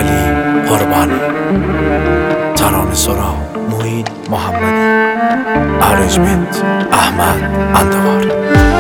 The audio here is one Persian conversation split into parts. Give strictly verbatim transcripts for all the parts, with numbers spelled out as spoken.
علی قربانی. ترانه سرا معین محمدی. ارنجمنت احمد اندوار.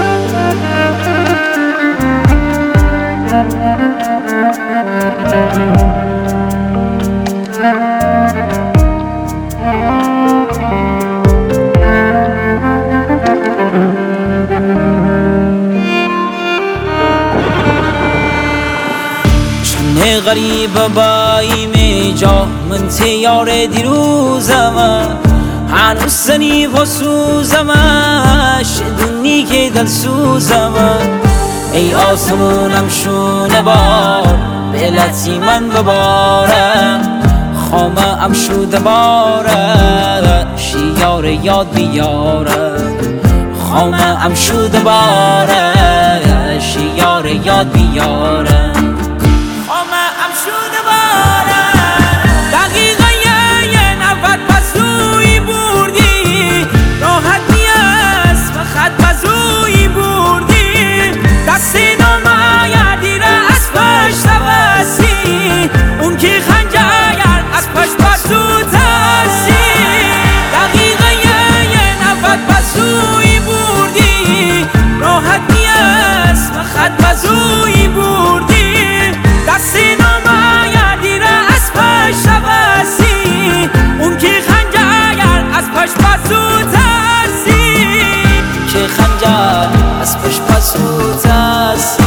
چون غریب بایم جا من تیار دیروزم، هنوز سنی و سوزم، شدونی که دل سوزم. ای آسمونم شونه بار به لطی من ببارم، خامه ام شده باره شیار یاد بیارم. خامه ام شده باره شیار یاد بیارم. خامه ام شده باره دقیقه یه نفر پس روی بردی، راحت نیست و خط پس روی بردی. دستی نمایدی را از پشت بسی، اون که خنجر از پشت پس رو تسی. دقیقه یه نفر پس روی بردی، راحت نیست و خط پس روی بردی. دستی نمایدی را از پشت بسی، اون که خنجر از پشت پس رو تسی. که خنجر از پشت پس رو تسی.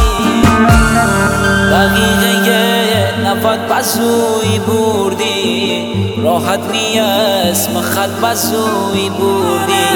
دقیقه یه نفر پس روی بردی، راحت نیست و خط پس روی بردی.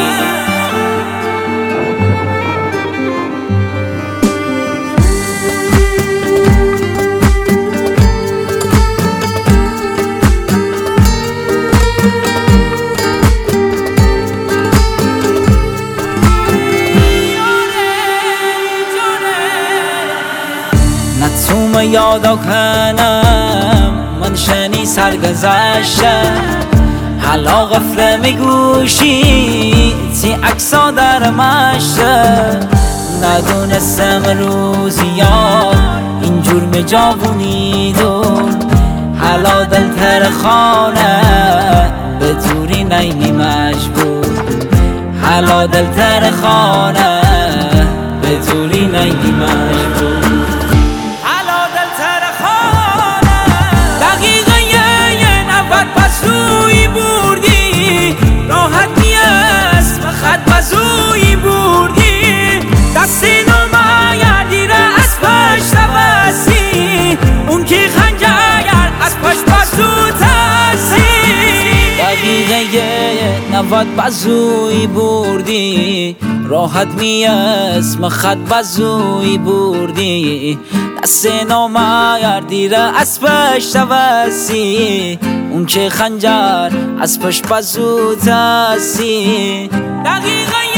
نتوم یادا کنم من شنی سرگذشته، حالا غفله میگوشی تی اکسا در مشته. ندونستم روزی یار اینجور می جاونیدون، حالا دلتر خانه به توری نیمی مجبور. حالا دلتر خانه به توری نیمی مجبور. روی بردی، راحت نیست و خط پس روی بردی. دستی نمایدی را از پشت بسی، اون که خنجر از پشت پس رو تسی. دقیقه یه نفر پس روی بردی، راحت نیست و خط پس روی بردی. دست نمایدی را از پشت بسی، اون که خنجر از پشت پس رو تسی. دقیقه